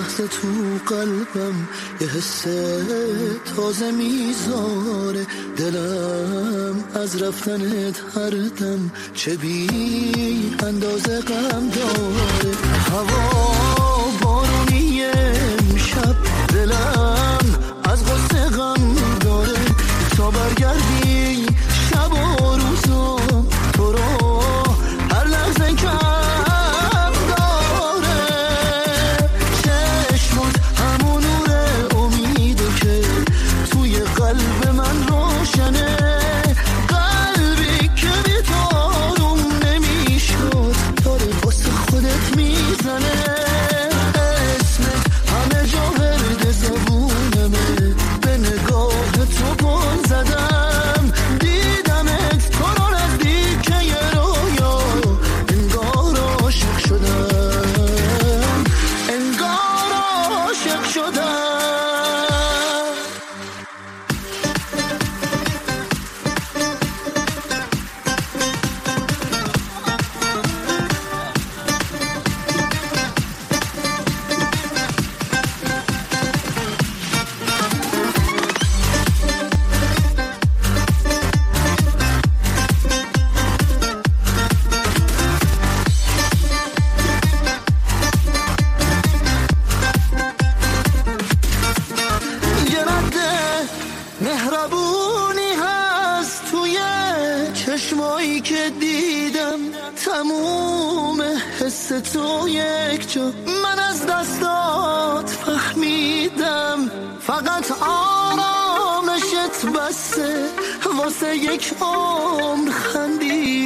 لحظه تو قلبم یه حس تازه میذاره، دلم از رفتنت هر دم چه بی اندازه غم داره. هوا بارونی امشب دلم از غصه غم داره، تا برگردی شب و روزم تو رو هر لحظه کم داره. چشمات همون نور امیده که توی قلب من روشنه، قلبی که بی تو آروم نمیشد داره واسه خودت میزنه. اسمت همه جا ورد زبونمه، به نگاه تو گل زدم، دیدمت تو رو نزدیک یه رویا، انگار عاشق شدم، انگار عاشق شدم. مهربونی هست توی چشمایی که دیدم، تموم حس تو یک جا من از دستات فهمیدم، فقط آرامشت بسه واسه یک عمر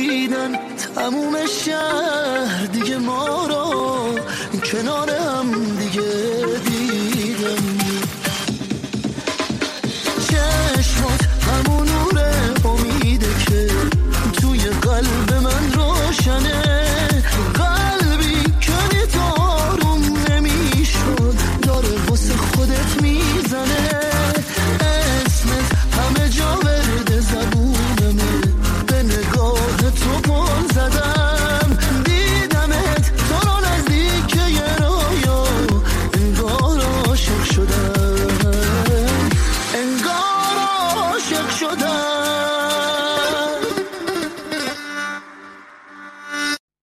خندیدن. تموم شهر دیگه ما رو کنار هم